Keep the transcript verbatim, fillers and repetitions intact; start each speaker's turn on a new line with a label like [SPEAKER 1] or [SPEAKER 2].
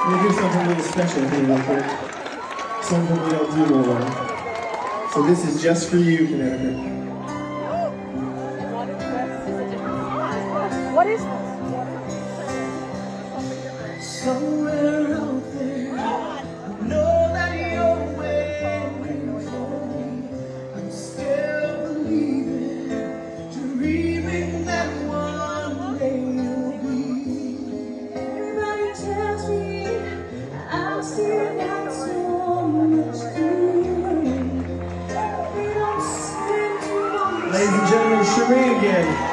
[SPEAKER 1] We'll do something a little special here real quick. Something we don't do no more. So this is just for you, Connecticut.
[SPEAKER 2] What is this?
[SPEAKER 1] Somewhere out there, I know that you're waiting for me. I'm still believing, dreaming that one day you'll be.
[SPEAKER 3] Everybody tells me I've still got so much to learn. They don't seem to understand.
[SPEAKER 1] Ladies and gentlemen, Sheree again.